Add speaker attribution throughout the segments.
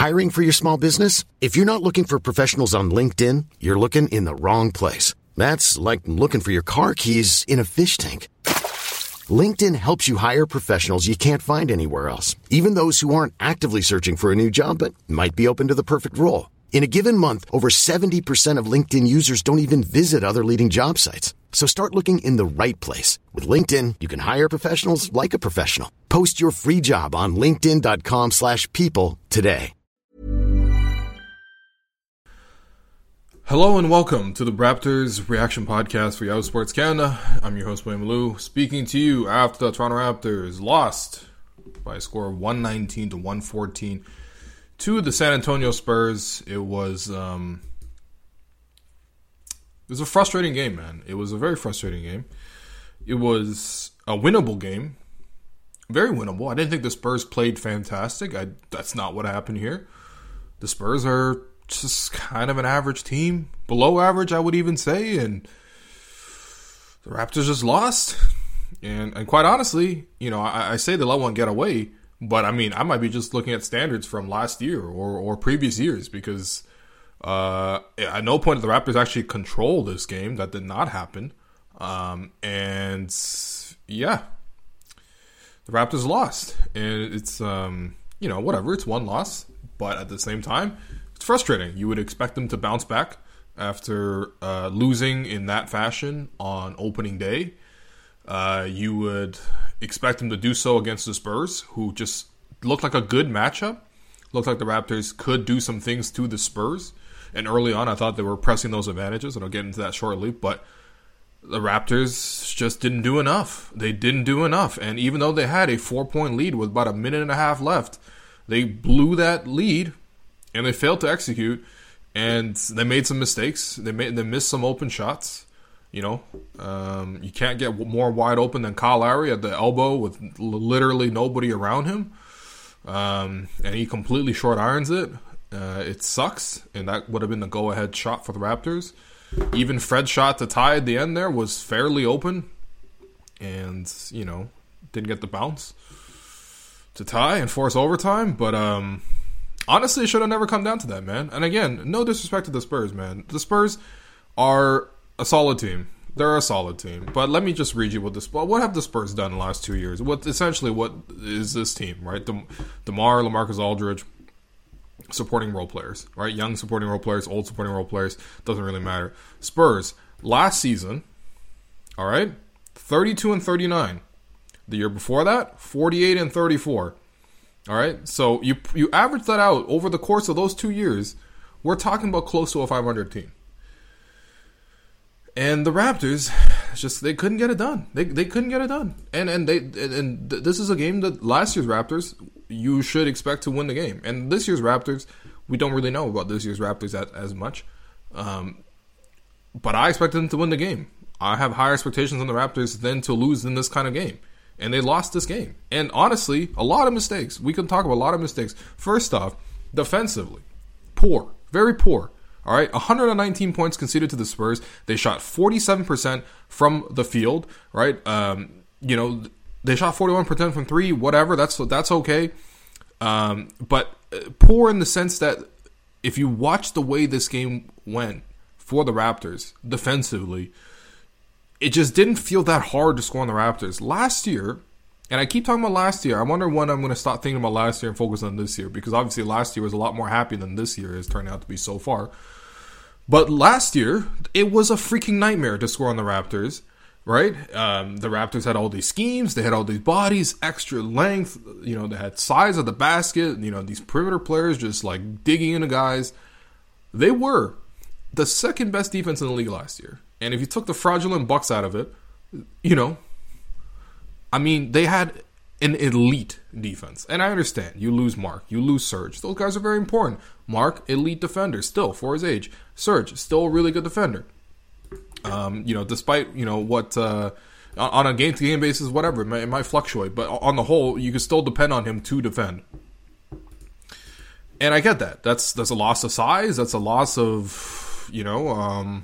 Speaker 1: Hiring for your small business? If you're not looking for professionals on LinkedIn, you're looking in the wrong place. That's like looking for your car keys in a fish tank. LinkedIn helps you hire professionals you can't find anywhere else, even those who aren't actively searching for a new job but might be open to the perfect role. In a given month, over 70% of LinkedIn users don't even visit other leading job sites. So start looking in the right place. With LinkedIn, you can hire professionals like a professional. Post your free job on linkedin.com/people today.
Speaker 2: Hello and welcome to the Raptors Reaction Podcast for Yahoo Sports Canada. I'm your host, William Lou, speaking to you after the Toronto Raptors lost by a score of 119 to 114 to the San Antonio Spurs. It was a frustrating game, man. It was a very frustrating game. It was a winnable game. Very winnable. I didn't think the Spurs played fantastic. That's not what happened here. The Spurs are just kind of an average team. Below average, I would even say. And the Raptors just lost. And quite honestly, you know, I say they let one get away. But, I mean, I might be just looking at standards from last year or previous years. Because at no point did the Raptors actually control this game. That did not happen. And, yeah. The Raptors lost. And it's, you know, whatever. It's one loss. But at the same time, it's frustrating. You would expect them to bounce back after losing in that fashion on opening day. You would expect them to do so against the Spurs, who just looked like a good matchup. Looked like the Raptors could do some things to the Spurs. And early on, I thought they were pressing those advantages, and I'll get into that shortly. But the Raptors just didn't do enough. They didn't do enough. And even though they had a 4-point lead with about a minute and a half left, they blew that lead. And they failed to execute, and they made some mistakes. They missed some open shots. You know, you can't get more wide open than Kyle Lowry at the elbow with literally nobody around him, and he completely short irons it. It sucks, and that would have been the go-ahead shot for the Raptors. Even Fred's shot to tie at the end there was fairly open, and you know, didn't get the bounce to tie and force overtime, but honestly, it should have never come down to that, man. And again, no disrespect to the Spurs, man. The Spurs are a solid team. They're a solid team. But let me just read you what have the Spurs done in the last 2 years? What is this team, right? DeMar, LaMarcus Aldridge, supporting role players, right? Young supporting role players, old supporting role players, doesn't really matter. Spurs, last season, all right, 32 and 39. The year before that, 48 and 34. All right, so you average that out over the course of those 2 years, we're talking about close to a 500 team. And the Raptors, they couldn't get it done. They couldn't get it done. And this is a game that last year's Raptors, you should expect to win the game. And this year's Raptors, we don't really know about this year's Raptors as much. But I expected them to win the game. I have higher expectations on the Raptors than to lose in this kind of game. And they lost this game. And honestly, a lot of mistakes. We can talk about a lot of mistakes. First off, defensively, poor. Very poor. All right, 119 points conceded to the Spurs. They shot 47% from the field, right? You know, they shot 41% from three, whatever. That's okay. But poor in the sense that if you watch the way this game went for the Raptors defensively, it just didn't feel that hard to score on the Raptors. Last year, and I keep talking about last year, I wonder when I'm going to stop thinking about last year and focus on this year, because obviously last year was a lot more happy than this year has turned out to be so far. But last year, it was a freaking nightmare to score on the Raptors, right? The Raptors had all these schemes, they had all these bodies, extra length, you know, they had size of the basket, you know, these perimeter players just like digging into guys. They were the second best defense in the league last year. And if you took the fraudulent Bucks out of it, you know, I mean, they had an elite defense. And I understand. You lose Mark. You lose Serge. Those guys are very important. Mark, elite defender, still, for his age. Serge, still a really good defender. You know, despite, you know, what, on a game-to-game basis, whatever, it might fluctuate. But on the whole, you can still depend on him to defend. And I get that. That's a loss of size. That's a loss of, you know,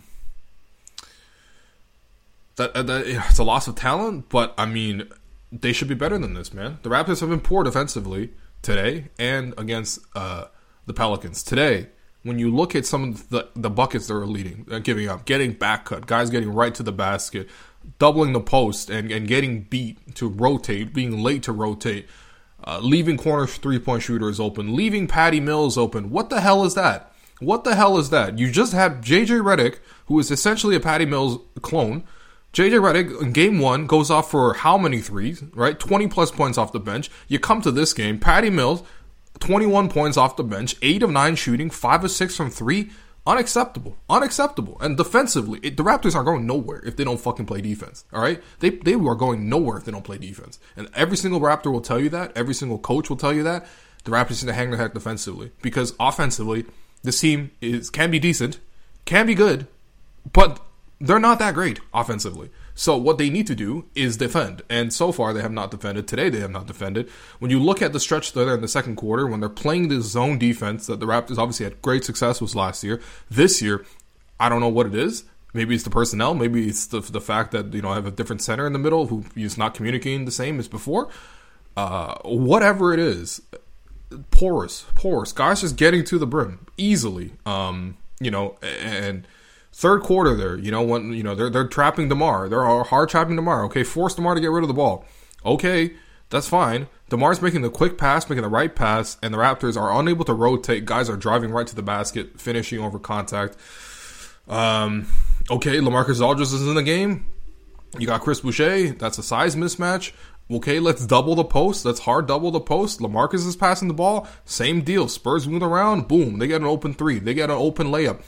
Speaker 2: it's a loss of talent, but I mean, they should be better than this, man. The Raptors have been poor defensively today and against the the Pelicans. Today, when you look at some of the buckets they're giving up, getting back cut, guys getting right to the basket, doubling the post and getting beat to rotate, being late to rotate, leaving corner three-point shooters open, leaving Patty Mills open. What the hell is that? What the hell is that? You just had JJ Redick, who is essentially a Patty Mills clone. JJ Redick in game 1 goes off for how many threes, right? 20 plus points off the bench. You come to this game, Patty Mills, 21 points off the bench, 8 of 9 shooting, 5 of 6 from 3. Unacceptable. And defensively, the Raptors are going nowhere if they don't fucking play defense, all right? They are going nowhere if they don't play defense. And every single Raptor will tell you that. Every single coach will tell you that. The Raptors need to hang their head defensively. Because offensively, this team can be decent, can be good, but they're not that great offensively. So what they need to do is defend. And so far, they have not defended. Today, they have not defended. When you look at the stretch there in the second quarter, when they're playing this zone defense that the Raptors obviously had great success with last year, this year, I don't know what it is. Maybe it's the personnel. Maybe it's the fact that, I have a different center in the middle who is not communicating the same as before. Whatever it is, porous. Guys just getting to the brim easily. And third quarter there, when they're trapping DeMar. They're hard trapping DeMar. Okay, force DeMar to get rid of the ball. Okay, that's fine. DeMar's making the quick pass, making the right pass, and the Raptors are unable to rotate. Guys are driving right to the basket, finishing over contact. Okay, LaMarcus Aldridge is in the game. You got Chris Boucher. That's a size mismatch. Okay, let's double the post. Let's hard double the post. LaMarcus is passing the ball. Same deal. Spurs move around. Boom. They get an open three. They get an open layup.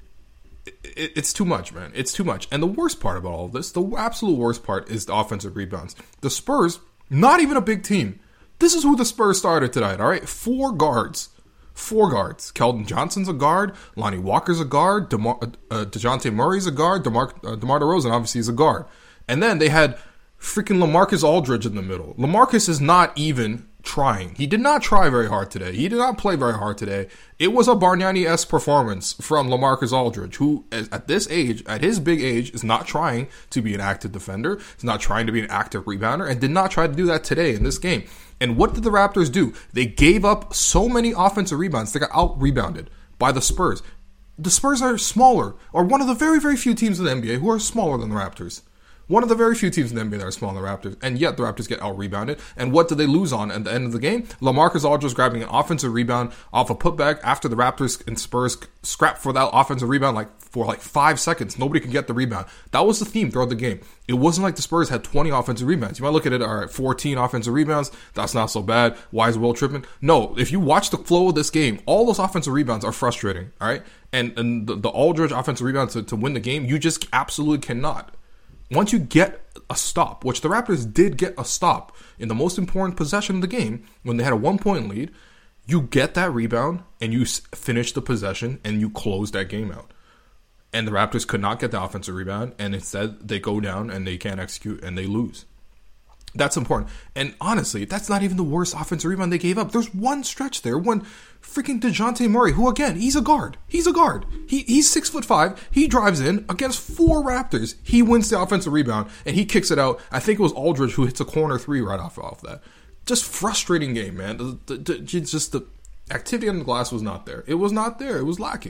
Speaker 2: It's too much, man. It's too much. And the worst part about all of this, the absolute worst part, is the offensive rebounds. The Spurs, not even a big team. This is who the Spurs started tonight, all right? 4 guards. 4 guards. Keldon Johnson's a guard. Lonnie Walker's a guard. DeJounte Murray's a guard. DeMar DeRozan obviously is a guard. And then they had freaking LaMarcus Aldridge in the middle. LaMarcus is not even trying. He did not try very hard today. He did not play very hard today. It was a Bargnani-esque performance from LaMarcus Aldridge, who at this age, at his big age, is not trying to be an active defender. He's not trying to be an active rebounder, and did not try to do that today in this game. And what did the Raptors do? They gave up so many offensive rebounds. They got out-rebounded by the Spurs. The Spurs are smaller, or one of the very, very few teams in the NBA who are smaller than the Raptors. One of the very few teams in the NBA that are smaller than the Raptors, and yet the Raptors get out-rebounded. And what did they lose on at the end of the game? LaMarcus Aldridge grabbing an offensive rebound off a putback after the Raptors and Spurs scrapped for that offensive rebound for 5 seconds. Nobody could get the rebound. That was the theme throughout the game. It wasn't like the Spurs had 20 offensive rebounds. You might look at it, all right, 14 offensive rebounds. That's not so bad. Why is Will tripping? No, if you watch the flow of this game, all those offensive rebounds are frustrating, all right? And the Aldridge offensive rebound to win the game, you just absolutely cannot. Once you get a stop, which the Raptors did get a stop in the most important possession of the game, when they had a 1-point lead, you get that rebound and you finish the possession and you close that game out. And the Raptors could not get the offensive rebound, and instead they go down and they can't execute and they lose. That's important. And honestly, that's not even the worst offensive rebound they gave up. There's one stretch there when freaking DeJounte Murray, who again, he's a guard. He's 6'5". He drives in against 4 Raptors. He wins the offensive rebound and he kicks it out. I think it was Aldridge who hits a corner 3 right off that. Just frustrating game, man. Just the activity on the glass was not there. It was not there. It was lacking.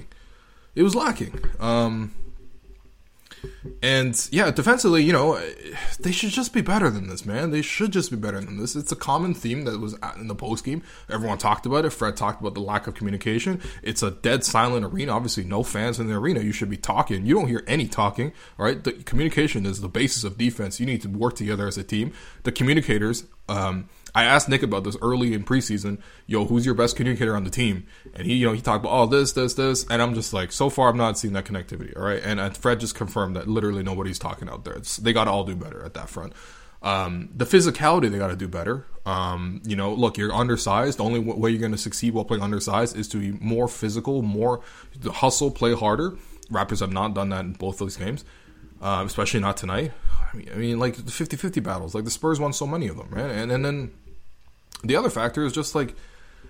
Speaker 2: And yeah, defensively, they should just be better than this, man. They should just be better than this. It's a common theme that was in the post game. Everyone talked about it. Fred talked about the lack of communication. It's a dead silent arena. Obviously, no fans in the arena. You should be talking. You don't hear any talking, right? The communication is the basis of defense. You need to work together as a team. The communicators, I asked Nick about this early in preseason. Who's your best communicator on the team? And he talked about, this. And I'm just like, so far, I'm not seeing that connectivity. All right. And Fred just confirmed that literally nobody's talking out there. They got to all do better at that front. The physicality, they got to do better. Look, you're undersized. The only way you're going to succeed while playing undersized is to be more physical, more hustle, play harder. Raptors have not done that in both those games, especially not tonight. I mean, like the 50-50 battles, like the Spurs won so many of them, right? And then the other factor is just like,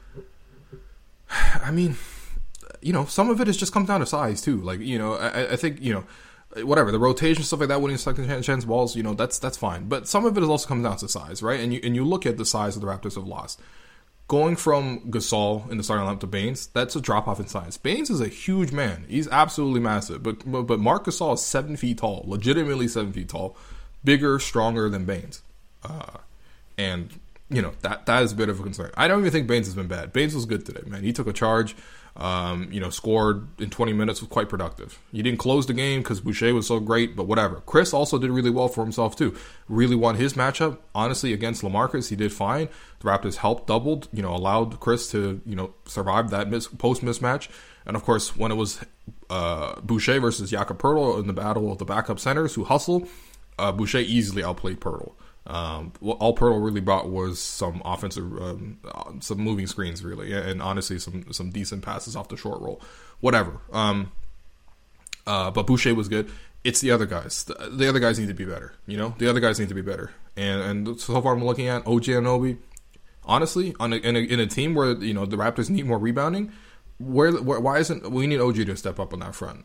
Speaker 2: I mean, some of it just comes down to size too. Like, I think, whatever, the rotation, stuff like that, winning second chance balls, that's fine. But some of it also comes down to size, right? And you look at the size of the Raptors have lost. going from Gasol in the starting lineup to Baines, that's a drop off in size. Baines is a huge man. He's absolutely massive. But Marc Gasol is 7 feet tall, legitimately 7 feet tall, bigger, stronger than Baines. And, you know, that is a bit of a concern. I don't even think Baines has been bad. Baines was good today, man. He took a charge, you know, scored in 20 minutes, was quite productive. He didn't close the game because Boucher was so great, but whatever. Chris also did really well for himself, too. Really won his matchup. Honestly, against LaMarcus, he did fine. The Raptors helped, doubled, you know, allowed Chris to, you know, survive that post mismatch. And, of course, when it was Boucher versus Jakob Poeltl in the battle of the backup centers who hustle, Boucher easily outplayed Poeltl. All Poeltl really brought was some offensive, some moving screens, really, and honestly, some decent passes off the short roll, whatever. But Boucher was good. It's the other guys. The other guys need to be better. You know, the other guys need to be better. And so far, I'm looking at OG Anunoby. Honestly, in a team where, you know, the Raptors need more rebounding, why isn't we need OG to step up on that front?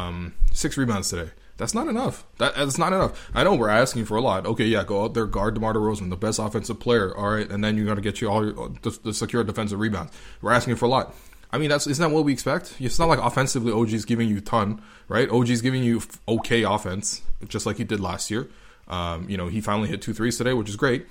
Speaker 2: 6 rebounds today. That's not enough. That's not enough. I know we're asking for a lot. Okay, yeah, go out there, guard DeMar DeRozan, the best offensive player. All right, and then you got to get you all the secure defensive rebounds. We're asking for a lot. I mean, isn't that what we expect? It's not like offensively OG's giving you a ton, right? OG's giving you okay offense, just like he did last year. You know, he finally hit 2 threes today, which is great.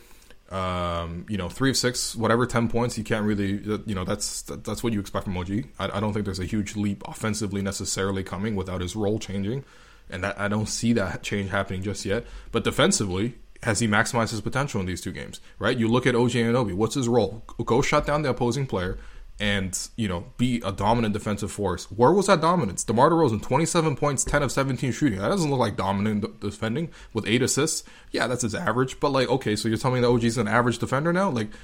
Speaker 2: You know, 3 of 6, whatever, 10 points. You can't really, you know, that's what you expect from OG. I don't think there's a huge leap offensively necessarily coming without his role changing. And I don't see that change happening just yet. But defensively, has he maximized his potential in these 2 games? Right? You look at OG Anunoby. What's his role? Go shut down the opposing player and, you know, be a dominant defensive force. Where was that dominance? DeMar DeRozan, 27 points, 10 of 17 shooting. That doesn't look like dominant defending with 8 assists. Yeah, that's his average. But, like, okay, so you're telling me that OG's an average defender now? Like,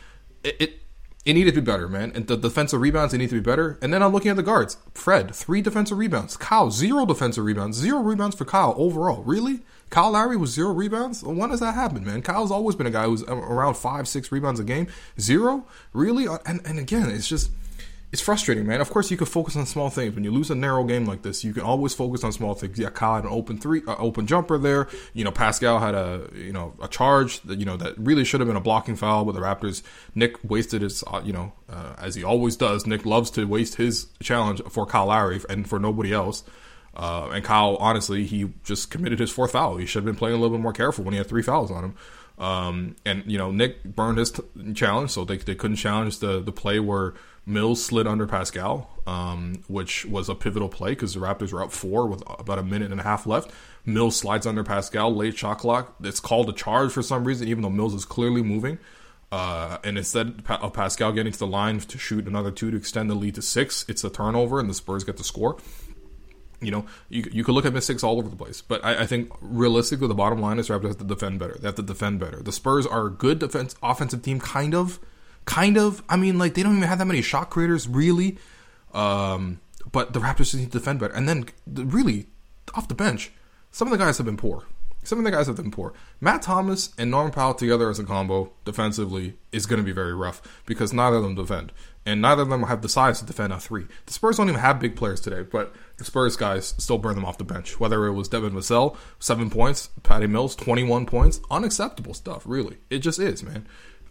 Speaker 2: it needed to be better, man. And the defensive rebounds, they need to be better. And then I'm looking at the guards. Fred, 3 defensive rebounds. Kyle, 0 defensive rebounds. 0 rebounds for Kyle overall. Really? Kyle Lowry was 0 rebounds? When does that happen, man? Kyle's always been a guy who's around 5-6 rebounds a game. 0? Really? And again, it's just... It's frustrating, man. Of course, you can focus on small things. When you lose a narrow game like this, you can always focus on small things. Yeah, Kyle had an open jumper there. You know, Pascal had a charge that, you know, that really should have been a blocking foul. But the Raptors, Nick wasted his, as he always does. Nick loves to waste his challenge for Kyle Lowry and for nobody else. And Kyle, honestly, he just committed his 4th foul. He should have been playing a little bit more careful when he had 3 fouls on him. And, you know, Nick burned his challenge, so they couldn't challenge the play where Mills slid under Pascal, which was a pivotal play because the Raptors were up 4 with about a minute and a half left. Mills slides under Pascal, late shot clock. It's called a charge for some reason, even though Mills is clearly moving. And instead of Pascal getting to the line to shoot another 2 to extend the lead to 6, it's a turnover and the Spurs get the score. You know, you could look at mistakes all over the place. But I think realistically, the bottom line is Raptors have to defend better. They have to defend better. The Spurs are a good offensive team, kind of. I mean, like, they don't even have that many shot creators, really. But the Raptors just need to defend better. And then, really, off the bench, some of the guys have been poor. Matt Thomas and Norm Powell together as a combo, defensively, is going to be very rough. Because neither of them defend. And neither of them have the size to defend a 3. The Spurs don't even have big players today. But the Spurs guys still burn them off the bench. Whether it was Devin Vassell, 7 points. Patty Mills, 21 points. Unacceptable stuff, really. It just is, man.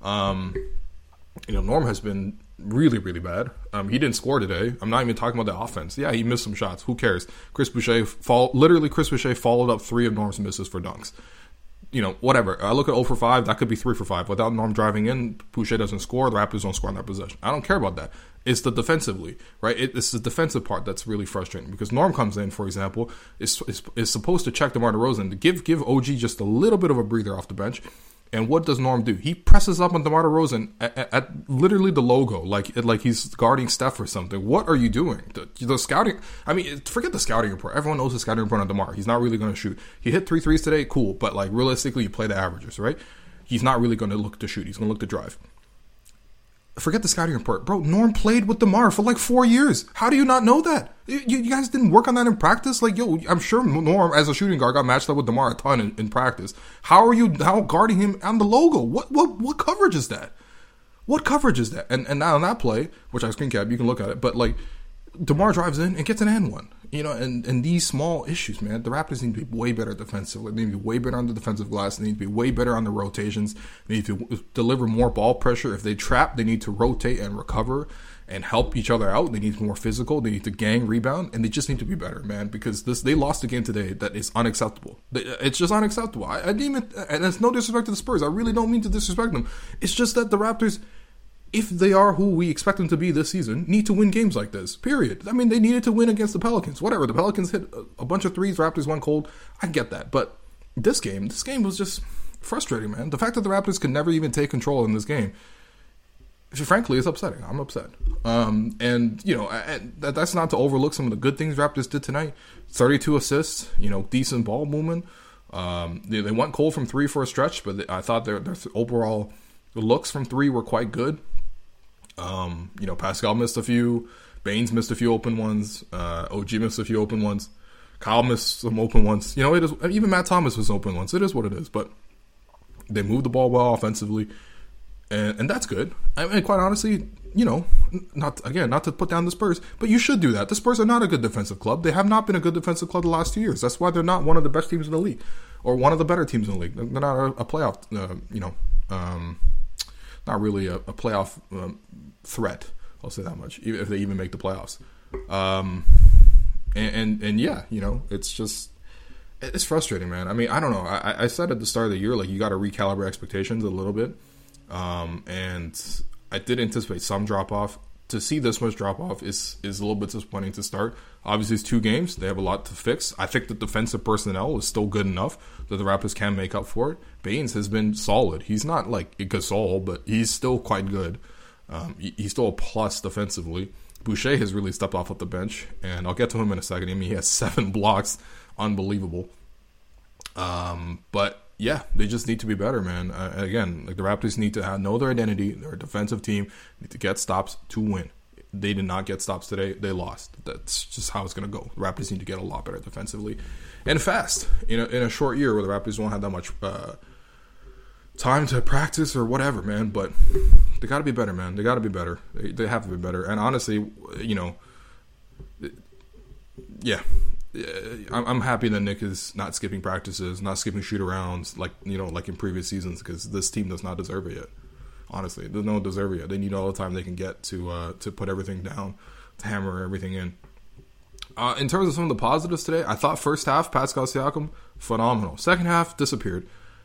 Speaker 2: You know, Norm has been really, really bad. He didn't score today. I'm not even talking about the offense. Yeah, he missed some shots. Who cares? Chris Boucher followed up 3 of Norm's misses for dunks. You know, whatever. I look at 0 for 5. That could be 3 for 5. Without Norm driving in, Boucher doesn't score. The Raptors don't score on that possession. I don't care about that. It's the defensively, right? It's the defensive part that's really frustrating because Norm comes in, for example, is supposed to check DeMar DeRozan to give OG just a little bit of a breather off the bench. And what does Norm do? He presses up on DeMar DeRozan at literally the logo, like he's guarding Steph or something. What are you doing? The scouting, I mean, forget the scouting report. Everyone knows the scouting report on DeMar. He's not really going to shoot. He hit 3 threes today, cool. But, like, realistically, you play the averages, right? He's not really going to look to shoot. He's going to look to drive. Forget the scouting report. Bro, Norm played with DeMar for like 4 years. How do you not know that? You guys didn't work on that in practice? Like, yo, I'm sure Norm, as a shooting guard, got matched up with DeMar a ton in practice. How are you now guarding him on the logo? What coverage is that? What coverage is that? And now on that play, which I screen cap, you can look at it, but, like, DeMar drives in and gets an and one. and these small issues, man, the Raptors need to be way better defensively. They need to be way better on the defensive glass. They need to be way better on the rotations. They need to deliver more ball pressure. If they trap, they need to rotate and recover and help each other out. They need to be more physical. They need to gang rebound, and they just need to be better, man, because they lost a game today that is unacceptable. It's just unacceptable. I didn't even, and it's no disrespect to the Spurs. I really don't mean to disrespect them. It's just that the Raptors, if they are who we expect them to be this season, need to win games like this, period. I mean, they needed to win against the Pelicans. Whatever, the Pelicans hit a bunch of threes, Raptors went cold. I get that. But this game was just frustrating, man. The fact that the Raptors could never even take control in this game, frankly, is upsetting. I'm upset. And that's not to overlook some of the good things Raptors did tonight. 32 assists, decent ball movement. They went cold from three for a stretch, but I thought their overall looks from three were quite good. Pascal missed a few. Baines missed a few open ones. OG missed a few open ones. Kyle missed some open ones. It is, even Matt Thomas was open ones. It is what it is. But they moved the ball well offensively, and that's good. I mean, quite honestly, not to put down the Spurs, but you should do that. The Spurs are not a good defensive club. They have not been a good defensive club the last 2 years. That's why they're not one of the best teams in the league, or one of the better teams in the league. They're not a playoff. Not really a playoff threat. I'll say that much, if they even make the playoffs. It's frustrating, man. I mean, I don't know. I said at the start of the year, like, you got to recalibrate expectations a little bit. And I did anticipate some drop off. To see this much drop off is a little bit disappointing to start. Obviously, it's 2 games. They have a lot to fix. I think the defensive personnel is still good enough that the Raptors can make up for it. Baines has been solid. He's not like Gasol, but he's still quite good. He's still a plus defensively. Boucher has really stepped off the bench, and I'll get to him in a second. I mean, he has 7 blocks. Unbelievable. But yeah, they just need to be better, man. Again, like, the Raptors need to know their identity. They're a defensive team. They need to get stops to win. They did not get stops today. They lost. That's just how it's going to go. The Raptors need to get a lot better defensively and fast. In a short year where the Raptors won't have that much time to practice or whatever, man. But they got to be better, man. They got to be better. They have to be better. And honestly, I'm happy that Nick is not skipping practices, not skipping shoot-arounds like in previous seasons, because this team does not deserve it yet. Honestly, they don't deserve it yet. They need all the time they can get to put everything down, to hammer everything in. In terms of some of the positives today, I thought first half, Pascal Siakam, phenomenal. Second half, disappeared.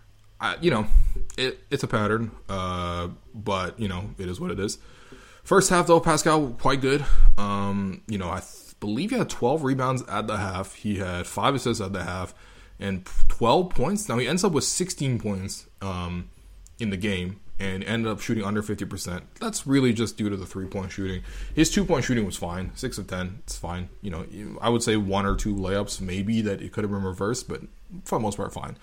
Speaker 2: It's a pattern, but, it is what it is. First half, though, Pascal, quite good. I believe he had 12 rebounds at the half. He had 5 assists at the half and 12 points. Now, he ends up with 16 points in the game and ended up shooting under 50%. That's really just due to the 3-point shooting. His 2-point shooting was fine, 6 of 10. It's fine. I would say 1 or 2 layups maybe that it could have been reversed, but for the most part, fine.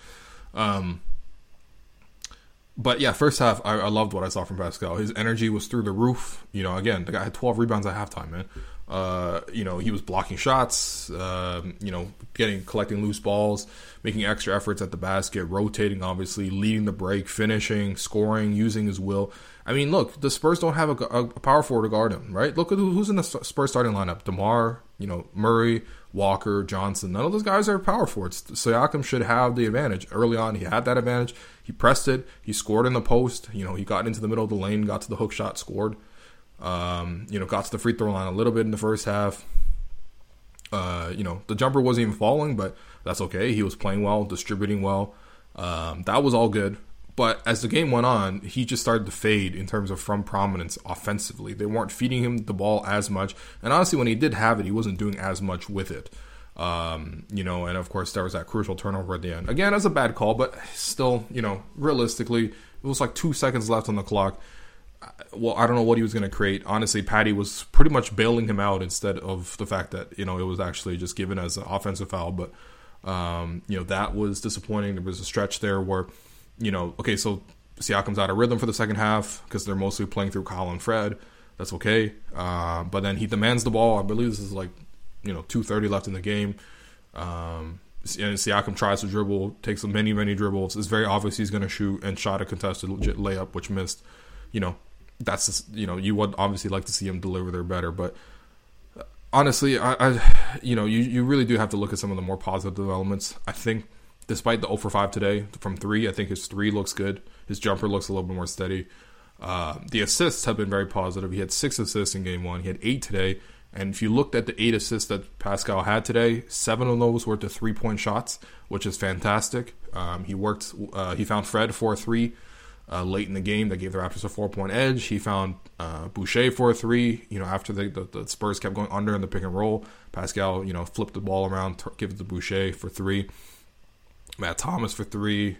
Speaker 2: But yeah, first half, I loved what I saw from Pascal. His energy was through the roof. Again, the guy had 12 rebounds at halftime, man. He was blocking shots, collecting loose balls, making extra efforts at the basket, rotating, obviously, leading the break, finishing, scoring, using his will. I mean, look, the Spurs don't have a power forward to guard him, right? Look at who's in the Spurs starting lineup. DeMar, Murray, Walker, Johnson. None of those guys are power forwards. Siakam should have the advantage. Early on, he had that advantage. He pressed it. He scored in the post. He got into the middle of the lane, got to the hook shot, scored. Got to the free throw line a little bit in the first half. The jumper wasn't even falling, but that's okay. He was playing well, distributing well. That was all good. But as the game went on, he just started to fade in terms of from prominence offensively. They weren't feeding him the ball as much. And honestly, when he did have it, he wasn't doing as much with it. And of course, there was that crucial turnover at the end. Again, that's a bad call, but still, realistically, it was like 2 seconds left on the clock. Well, I don't know what he was going to create. Honestly, Patty was pretty much bailing him out instead of the fact that, it was actually just given as an offensive foul. But, that was disappointing. There was a stretch there where, okay, so Siakam's out of rhythm for the second half because they're mostly playing through Kyle and Fred. That's okay. But then he demands the ball. I believe this is like, 2:30 left in the game. And Siakam tries to dribble, takes many, many dribbles. It's very obvious he's going to shoot and shot a contested legit layup, which missed. That's just, you would obviously like to see him deliver there better. But honestly, I you really do have to look at some of the more positive developments. I think despite the 0 for 5 today from 3, I think his 3 looks good. His jumper looks a little bit more steady. The assists have been very positive. He had 6 assists in game 1. He had 8 today. And if you looked at the 8 assists that Pascal had today, 7 of those were to 3-point shots, which is fantastic. He found Fred for a 3 late in the game that gave the Raptors a 4-point edge. He found Boucher for a 3. After the Spurs kept going under in the pick and roll, Pascal, flipped the ball around, give it to Boucher for 3. Matt Thomas for 3.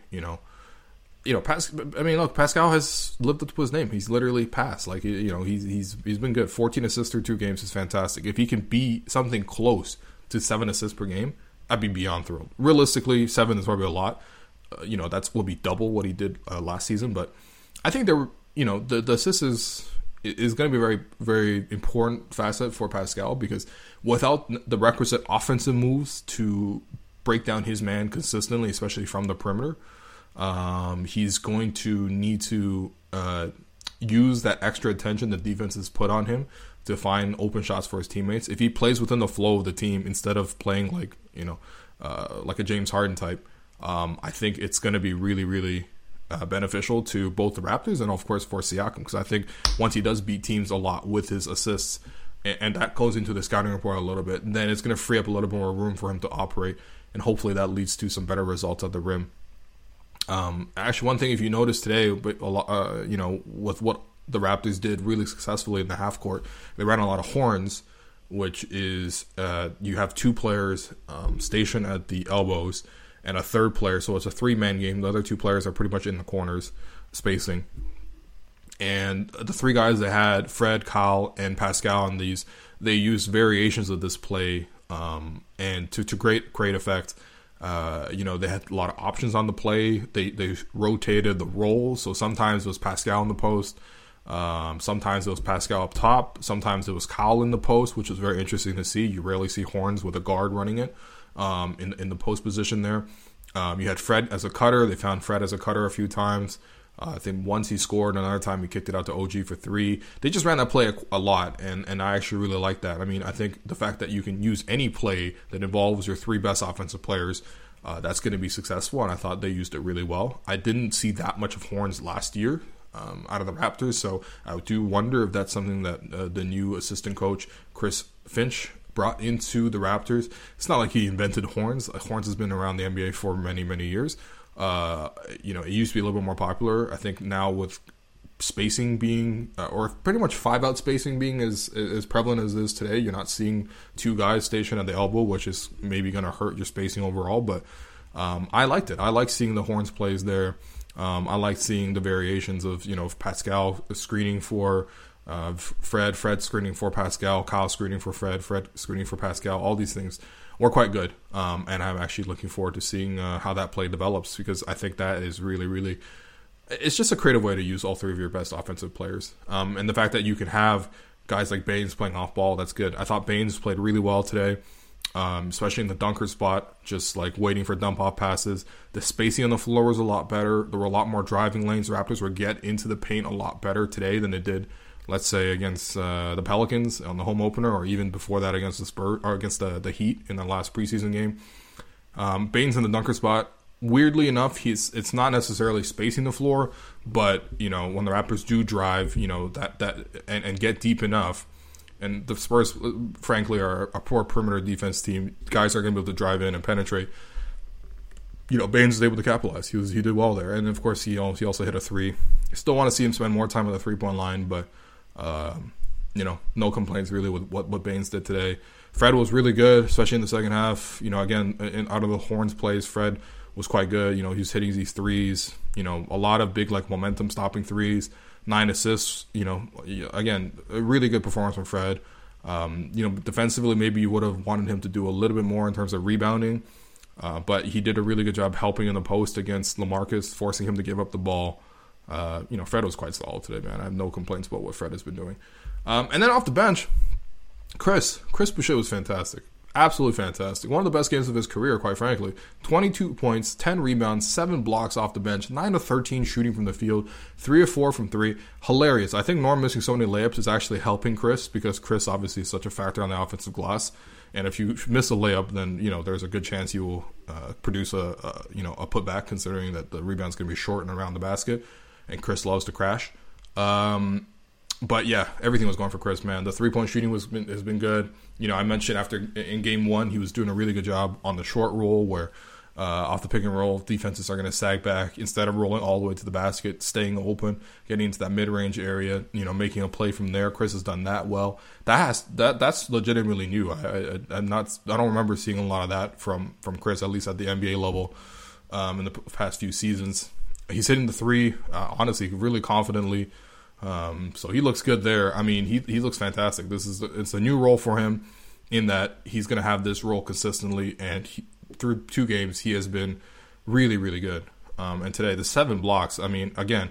Speaker 2: Pascal has lived up to his name. He's literally passed. He's been good. 14 assists through 2 games is fantastic. If he can be something close to 7 assists per game, I'd be beyond thrilled. Realistically, 7 is probably a lot. That's will be double what he did last season. But I think the assist is going to be a very, very important facet for Pascal, because without the requisite offensive moves to break down his man consistently, especially from the perimeter, he's going to need to use that extra attention the defense has put on him to find open shots for his teammates. If he plays within the flow of the team instead of playing like a James Harden type, I think it's going to be really, really beneficial to both the Raptors and, of course, for Siakam, because I think once he does beat teams a lot with his assists, and that goes into the scouting report a little bit, then it's going to free up a little bit more room for him to operate, and hopefully that leads to some better results at the rim. Actually, one thing, if you notice today, with what the Raptors did really successfully in the half court, they ran a lot of horns, which is you have 2 players stationed at the elbows and a third player, so it's a 3-man game. The other 2 players are pretty much in the corners, spacing. And the 3 guys they had, Fred, Kyle, and Pascal, and they used variations of this play, and to great effect. They had a lot of options on the play. They rotated the roles, so sometimes it was Pascal in the post, sometimes it was Pascal up top, sometimes it was Kyle in the post, which was very interesting to see. You rarely see horns with a guard running it in the post position there. You had Fred as a cutter. They found Fred as a cutter a few times. I think once he scored, another time he kicked it out to OG for 3. They just ran that play a lot, and I actually really like that. I mean, I think the fact that you can use any play that involves your 3 best offensive players, that's going to be successful, and I thought they used it really well. I didn't see that much of horns last year out of the Raptors, so I do wonder if that's something that the new assistant coach, Chris Finch, brought into the Raptors. It's not like he invented horns. Horns has been around the NBA for many, many years. It used to be a little bit more popular. I think now with spacing being, or pretty much 5-out spacing being as prevalent as it is today, you're not seeing 2 guys stationed at the elbow, which is maybe going to hurt your spacing overall. But I liked it. I like seeing the horns plays there. I like seeing the variations of, Pascal screening for Fred screening for Pascal, Kyle screening for Fred screening for Pascal. All these things were quite good, and I'm actually looking forward to seeing how that play develops, because I think that is really, really, it's just a creative way to use all 3 of your best offensive players, and the fact that you can have guys like Baines playing off ball, that's good. I thought Baines played really well today, especially in the dunker spot, just like waiting for dump off passes. The spacing on the floor was a lot better. There were a lot more driving lanes. The Raptors would get into the paint a lot better today than they did, let's say, against the Pelicans on the home opener, or even before that against the Spurs, or against the Heat in the last preseason game. Baines in the dunker spot, weirdly enough, it's not necessarily spacing the floor, but when the Raptors do drive, and get deep enough, and the Spurs, frankly, are a poor perimeter defense team. Guys are going to be able to drive in and penetrate. Baines was able to capitalize. He did well there, and of course he also hit a 3. Still want to see him spend more time on the 3-point line, but no complaints really with what Baines did today. Fred was really good, especially in the second half. Again, out of the horns plays, Fred was quite good. He was hitting these 3s. A lot of big momentum stopping 3s. 9 assists. Again, a really good performance from Fred. Defensively, maybe you would have wanted him to do a little bit more in terms of rebounding. But he did a really good job helping in the post against LaMarcus, forcing him to give up the ball. Fred was quite solid today, man. I have no complaints about what Fred has been doing. And then off the bench, Chris Boucher was fantastic. Absolutely fantastic. One of the best games of his career, quite frankly. 22 points, 10 rebounds, 7 blocks off the bench, 9 of 13 shooting from the field, 3 of 4 from 3. Hilarious. I think Norm missing so many layups is actually helping Chris, because Chris obviously is such a factor on the offensive glass. And if you miss a layup, then there's a good chance you will produce a putback, considering that the rebound's going to be short and around the basket, and Chris loves to crash. But yeah, everything was going for Chris, man. The 3-point shooting has been good. I mentioned in game 1, he was doing a really good job on the short roll, where off the pick and roll, defenses are going to sag back instead of rolling all the way to the basket, staying open, getting into that mid range area, making a play from there. Chris has done that well. That's legitimately new. I don't remember seeing a lot of that from Chris, at least at the NBA level, in the past few seasons. He's hitting the 3, honestly, really confidently. So he looks good there. I mean, he looks fantastic. It's a new role for him, in that he's going to have this role consistently, and through 2 games, he has been really, really good. And today, the 7 blocks, I mean, again,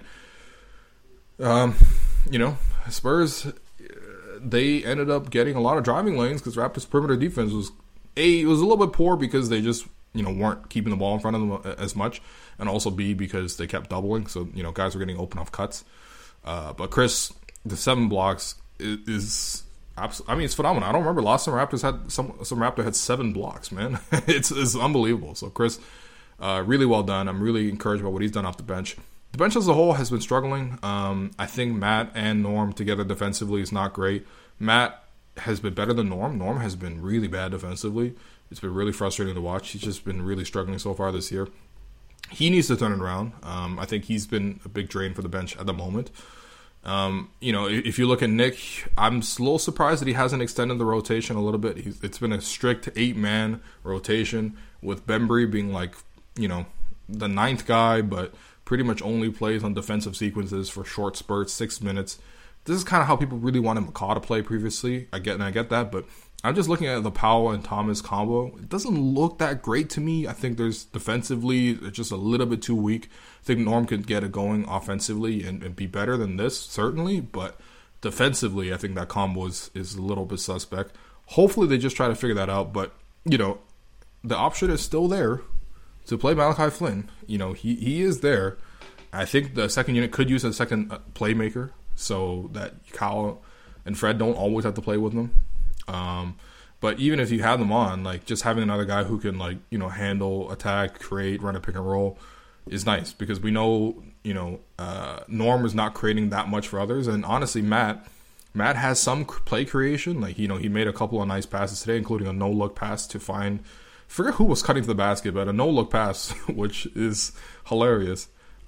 Speaker 2: Spurs, they ended up getting a lot of driving lanes, because Raptors' perimeter defense was a little bit poor, because they just, weren't keeping the ball in front of them as much, and also B, because they kept doubling, so, guys were getting open off cuts. But Chris, the 7 blocks is it's phenomenal. I don't remember last time Raptors had some Raptor had 7 blocks, man. it's unbelievable. So Chris, really well done. I'm really encouraged by what he's done off the bench. The bench as a whole has been struggling. I think Matt and Norm together defensively is not great. Matt has been better than Norm. Norm has been really bad defensively. It's been really frustrating to watch. He's just been really struggling so far this year. He needs to turn it around. I think he's been a big drain for the bench at the moment. If you look at Nick, I'm a little surprised that he hasn't extended the rotation a little bit. It's been a strict 8-man rotation, with Bembry being the 9th guy, but pretty much only plays on defensive sequences for short spurts, 6 minutes. This is kind of how people really wanted McCaw to play previously. I get that, but I'm just looking at the Powell and Thomas combo. It doesn't look that great to me. I think there's defensively, it's just a little bit too weak. I think Norm could get it going offensively and be better than this, certainly. But defensively, I think that combo is a little bit suspect. Hopefully they just try to figure that out. But, the option is still there to play Malachi Flynn. He is there. I think the second unit could use a second playmaker, so that Kyle and Fred don't always have to play with them. But even if you have them on, just having another guy who can handle, attack, create, run a pick and roll is nice, because we know Norm is not creating that much for others, and honestly Matt has some play creation. He made a couple of nice passes today, including a no look pass to find, forget who was cutting to the basket, but a no look pass, which is hilarious.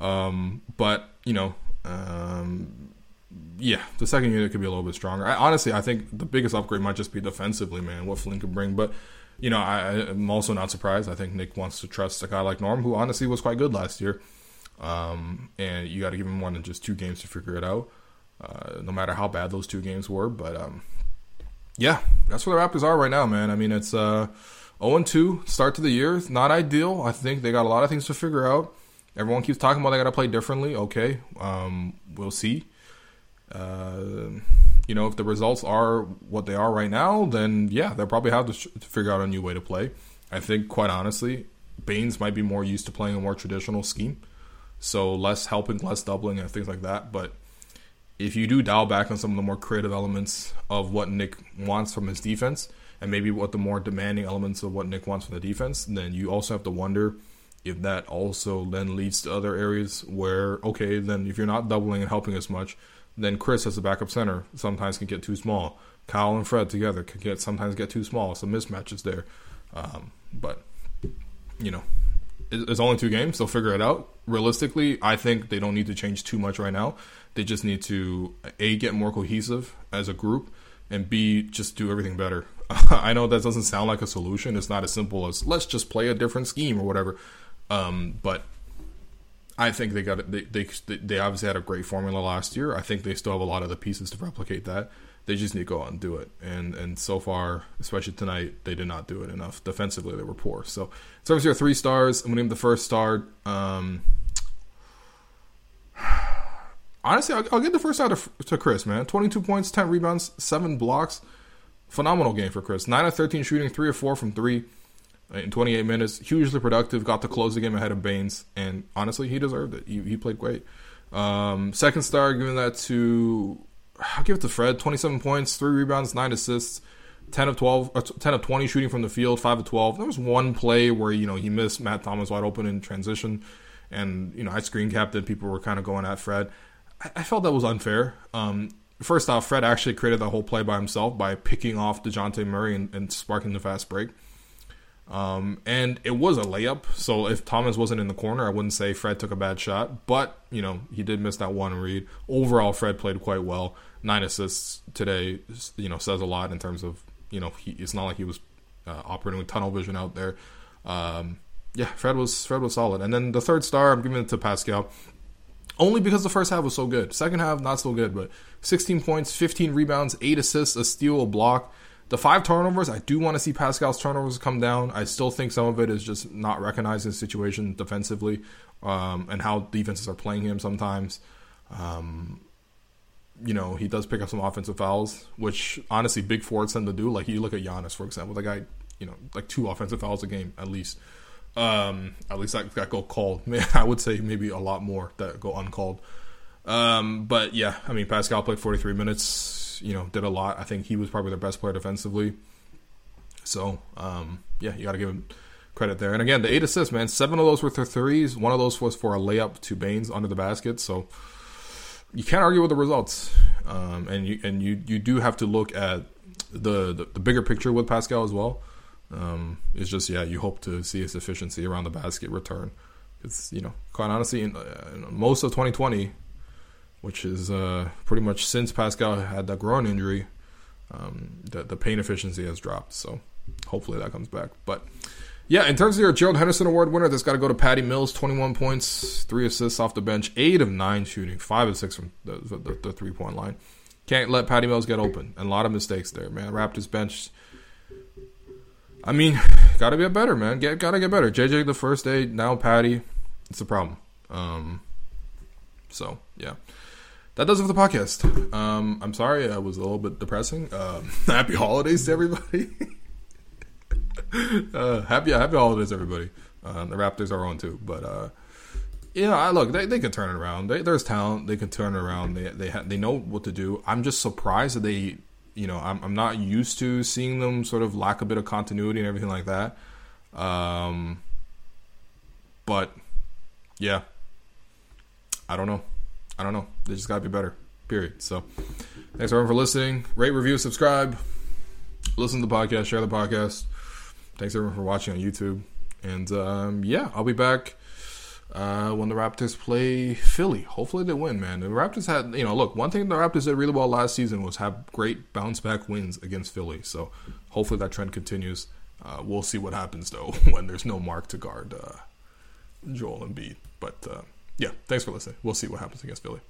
Speaker 2: Yeah, the second unit could be a little bit stronger. I think the biggest upgrade might just be defensively, man, what Flynn could bring. But, I'm also not surprised. I think Nick wants to trust a guy like Norm, who honestly was quite good last year. And you got to give him more than just 2 games to figure it out, no matter how bad those 2 games were. But, yeah, that's where the Raptors are right now, man. I mean, it's 0-2 start to the year. It's not ideal. I think they got a lot of things to figure out. Everyone keeps talking about they got to play differently. Okay, we'll see. If the results are what they are right now, then yeah, they'll probably have to figure out a new way to play. I think, quite honestly, Baines might be more used to playing a more traditional scheme, so less helping, less doubling, and things like that. But if you do dial back on some of the more creative elements of what Nick wants from his defense, and maybe what the more demanding elements of what Nick wants from the defense, then you also have to wonder if that also then leads to other areas where, okay, then if you're not doubling and helping as much, then Chris as a backup center sometimes can get too small. Kyle and Fred together can sometimes get too small. Some mismatches there. But, it's only 2 games. They'll figure it out. Realistically, I think they don't need to change too much right now. They just need to, A, get more cohesive as a group, and B, just do everything better. I know that doesn't sound like a solution. It's not as simple as, let's just play a different scheme or whatever. But I think they got it. They obviously had a great formula last year. I think they still have a lot of the pieces to replicate that. They just need to go out and do it. And so far, especially tonight, they did not do it enough. Defensively, they were poor. So, in terms of your 3 stars, I'm going to name the first star. Honestly, I'll give the first star to Chris, man. 22 points, 10 rebounds, 7 blocks, phenomenal game for Chris. 9 of 13 shooting, 3 of 4 from 3 in 28 minutes. Hugely productive. Got to close the game ahead of Baines. And honestly, he deserved it. He played great. Second star, giving that to... I'll give it to Fred. 27 points, 3 rebounds, 9 assists. 10 of 20 shooting from the field, 5 of 12. There was one play where, he missed Matt Thomas wide open in transition. And, I screen capped it. People were kind of going at Fred. I felt that was unfair. First off, Fred actually created that whole play by himself by picking off DeJounte Murray and sparking the fast break. And it was a layup. So if Thomas wasn't in the corner, I wouldn't say Fred took a bad shot. But, he did miss that one read. Overall, Fred played quite well. 9 assists today, says a lot in terms of, it's not like he was operating with tunnel vision out there. Fred was solid. And then the third star, I'm giving it to Pascal. Only because the first half was so good. Second half, not so good, but 16 points, 15 rebounds, 8 assists, a steal, a block. The 5 turnovers, I do want to see Pascal's turnovers come down. I still think some of it is just not recognizing the situation defensively and how defenses are playing him sometimes. He does pick up some offensive fouls, which honestly big forwards tend to do. Like you look at Giannis, for example, the guy, like 2 offensive fouls a game at least. At least that go called. I would say maybe a lot more that go uncalled. But yeah, Pascal played 43 minutes, did a lot. I think he was probably their best player defensively. So, you got to give him credit there. And again, the 8 assists, man, 7 of those were for threes. 1 of those was for a layup to Baines under the basket. So you can't argue with the results. And you do have to look at the bigger picture with Pascal as well. It's just, you hope to see his efficiency around the basket return. It's, quite honestly, in most of 2020, which is pretty much since Pascal had that groin injury, the paint efficiency has dropped. So hopefully that comes back. But yeah, in terms of your Gerald Henderson Award winner, that's got to go to Patty Mills. 21 points, 3 assists off the bench, 8 of 9 shooting, 5 of 6 from the 3-point line. Can't let Patty Mills get open. And a lot of mistakes there, man. Raptors bench... gotta get better, man. Gotta get better. JJ the first day, now Patty. It's a problem. So, yeah. That does it for the podcast. I'm sorry, I was a little bit depressing. Happy holidays to everybody. Happy holidays, everybody. The Raptors are on too. But, look, they can turn it around. There's talent. They can turn it around. They know what to do. I'm just surprised that they... I'm not used to seeing them sort of lack a bit of continuity and everything like that. But, yeah. I don't know. They just got to be better, period. So, thanks everyone for listening. Rate, review, subscribe. Listen to the podcast, share the podcast. Thanks everyone for watching on YouTube. And, I'll be back when the Raptors play Philly. Hopefully they win, man. The Raptors had, look, one thing the Raptors did really well last season was have great bounce-back wins against Philly. So hopefully that trend continues. We'll see what happens, though, when there's no Mark to guard Joel Embiid. But, thanks for listening. We'll see what happens against Philly.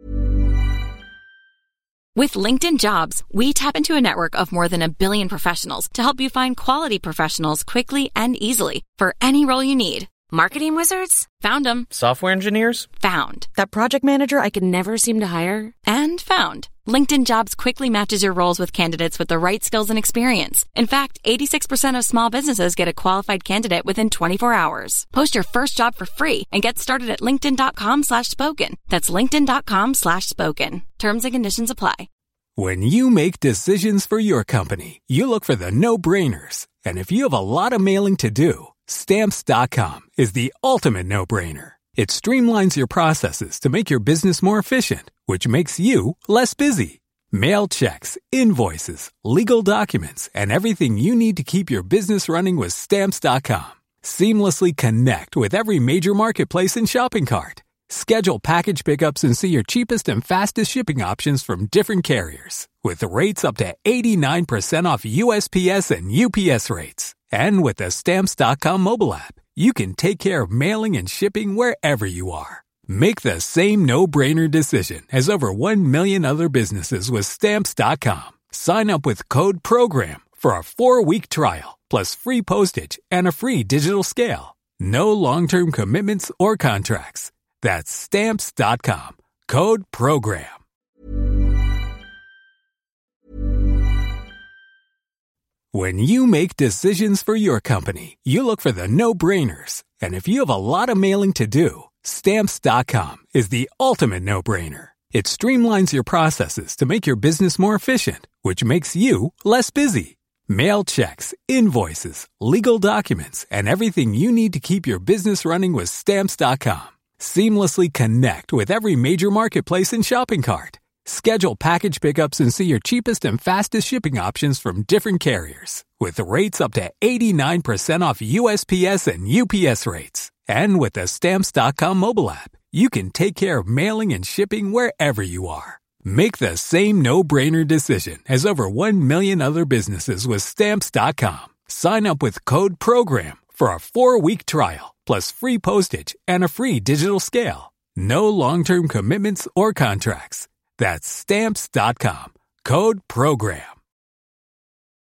Speaker 3: With LinkedIn Jobs, we tap into a network of more than 1 billion professionals to help you find quality professionals quickly and easily for any role you need. Marketing wizards? Found them.
Speaker 4: Software engineers?
Speaker 3: Found. That project manager I could never seem to hire? And found. LinkedIn Jobs quickly matches your roles with candidates with the right skills and experience. In fact, 86% of small businesses get a qualified candidate within 24 hours. Post your first job for free and get started at linkedin.com/spoken. That's linkedin.com/spoken. Terms and conditions apply.
Speaker 5: When you make decisions for your company, you look for the no-brainers. And if you have a lot of mailing to do, Stamps.com is the ultimate no-brainer. It streamlines your processes to make your business more efficient, which makes you less busy. Mail checks, invoices, legal documents, and everything you need to keep your business running with Stamps.com. Seamlessly connect with every major marketplace and shopping cart. Schedule package pickups and see your cheapest and fastest shipping options from different carriers, with rates up to 89% off USPS and UPS rates. And with the Stamps.com mobile app, you can take care of mailing and shipping wherever you are. Make the same no-brainer decision as over 1 million other businesses with Stamps.com. Sign up with code PROGRAM for a 4-week trial, plus free postage and a free digital scale. No long-term commitments or contracts. That's Stamps.com. Code PROGRAM. When you make decisions for your company, you look for the no-brainers. And if you have a lot of mailing to do, Stamps.com is the ultimate no-brainer. It streamlines your processes to make your business more efficient, which makes you less busy. Mail checks, invoices, legal documents, and everything you need to keep your business running with Stamps.com. Seamlessly connect with every major marketplace and shopping cart. Schedule package pickups and see your cheapest and fastest shipping options from different carriers, with rates up to 89% off USPS and UPS rates. And with the Stamps.com mobile app, you can take care of mailing and shipping wherever you are. Make the same no-brainer decision as over 1 million other businesses with Stamps.com. Sign up with code PROGRAM for a 4-week trial, plus free postage and a free digital scale. No long-term commitments or contracts. That's Stamps.com. Code PROGRAM.